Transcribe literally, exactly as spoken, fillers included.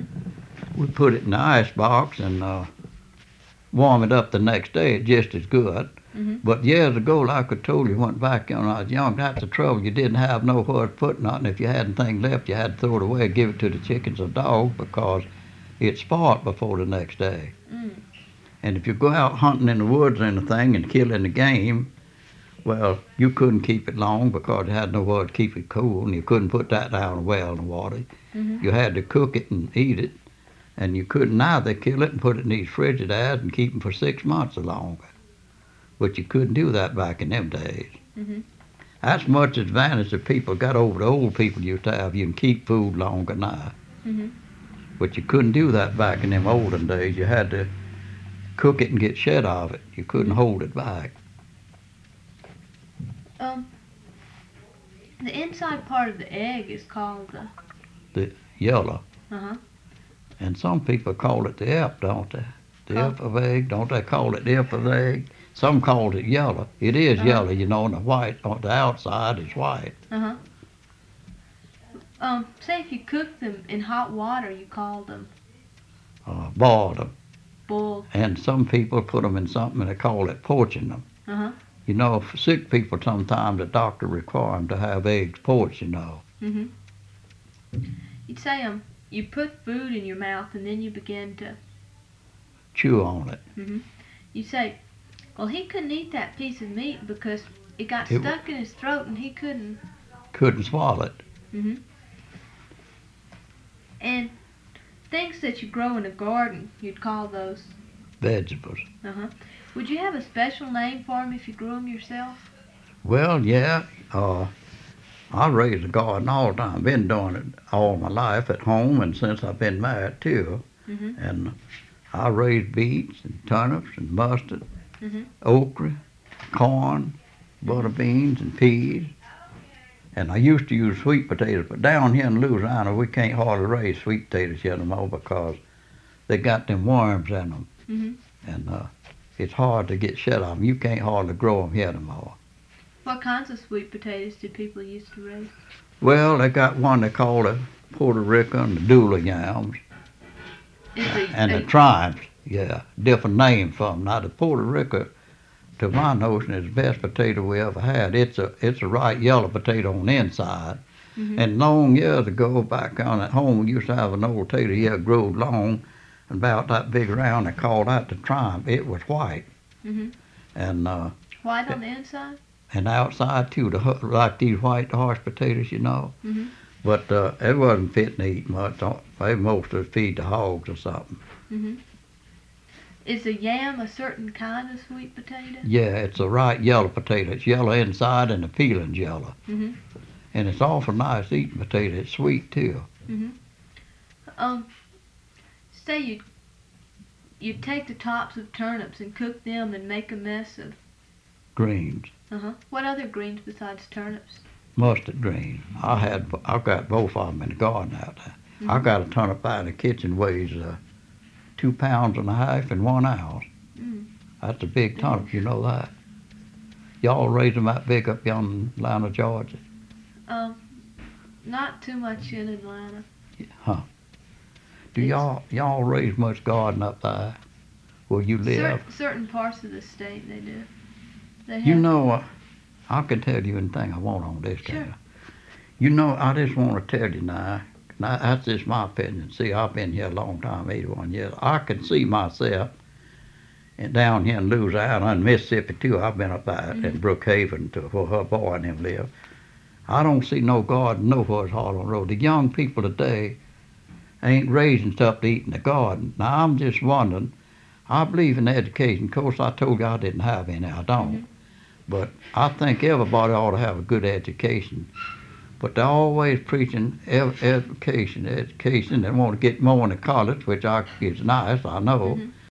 We put it in the ice box and uh, warm it up the next day. It's just as good. Mm-hmm. But years ago, like I told you, went back when I was young, that's the trouble. You didn't have nowhere to put nothing. If you had anything left, you had to throw it away, give it to the chickens or dogs because it spoiled before the next day. Mm. And if you go out hunting in the woods or anything and killing the game, well, you couldn't keep it long because you had nowhere to keep it cool, and you couldn't put that down a well in the water. Mm-hmm. You had to cook it and eat it, and you couldn't either kill it and put it in these Frigidaires and keep them for six months or longer. But you couldn't do that back in them days. Mm-hmm. That's much advantage that people got over the old people used to have. You can keep food longer now. Mm-hmm. But you couldn't do that back in them olden days. You had to cook it and get shed of it. You couldn't hold it back. Um, the inside part of the egg is called the... The yellow. Uh-huh. And some people call it the F, don't they? The Oh. F of egg, don't they call it the F of egg? Some call it yellow. It is Uh-huh. yellow, you know, and the white on the outside is white. Uh-huh. Um, say if you cook them in hot water, you call them Uh, boiled them. boiled. And some people put them in something and they call it poaching them. Uh-huh. You know, for sick people sometimes the doctor requires them to have eggs poached, you know. Mm-hmm. You'd say, um, you put food in your mouth and then you begin to... Chew on it. Mm-hmm. You say, well, he couldn't eat that piece of meat because it got It stuck in his throat and he couldn't... Couldn't swallow it. Mm-hmm. And things that you grow in a garden, you'd call those... Vegetables. Uh-huh. Would you have a special name for them if you grew them yourself? Well, yeah. Uh, I raised a garden all the time. Been doing it all my life at home and since I've been married too. Mm-hmm. And I raised beets and turnips and mustard, Mm-hmm. okra, corn, butter beans and peas. And I used to use sweet potatoes, but down here in Louisiana we can't hardly raise sweet potatoes here anymore because they got them worms in them. Mm-hmm. And uh, it's hard to get shed of them. You can't hardly grow them here anymore. What kinds of sweet potatoes did people used to raise? Well, they got one they call the Puerto Rican, the Dula yams, Is the, and the uh, tribes. Yeah, different names for them. Now the Puerto Rican, to my notion, is the best potato we ever had. It's a it's a right yellow potato on the inside. Mhm. And long years ago, back on at home, we used to have an old potato here growed long, and about that big around. They called that the triumph. It was white, Mhm. and uh, White on the inside? and outside too, the hu- like these white harsh potatoes, you know. Mhm. But uh, it wasn't fit to eat much. They most of it feed the hogs or something. Mhm. Is a yam a certain kind of sweet potato? Yeah, it's a right yellow potato. It's yellow inside and the peeling's yellow. Mhm. And it's awful nice eating potato. It's sweet too. Mhm. Um, say you you take the tops of turnips and cook them and make a mess of. Greens, Uh huh. What other greens besides turnips? mustard greens. I had, I've got both of them in the garden out there. I Mhm. got a turnip out in the kitchen weighs uh, two pounds and a half in one ounce. Mm. That's a big turnip, you know that. Y'all raise them that big up yonder in Atlanta, Georgia? Um, not too much in Atlanta. Huh. Do It's- y'all y'all raise much garden up there where you live? Cer- certain parts of the state they do. They You have- know, uh, I can tell you anything I want on this Sure. guy. You know, I just want to tell you now, now, that's just my opinion. See, I've been here a long time, eighty-one years. I can see myself and down here in Louisiana and Mississippi too. I've been up there Mhm. in Brookhaven to where her boy and them live. I don't see no garden nowhere at Harlan Road. The young people today ain't raising stuff to eat in the garden. Now, I'm just wondering, I believe in education. Of course, I told you I didn't have any. I don't. Mhm. But I think everybody ought to have a good education. But they're always preaching ev- education, education. They want to get more into college, which I, is nice, I know. Mhm.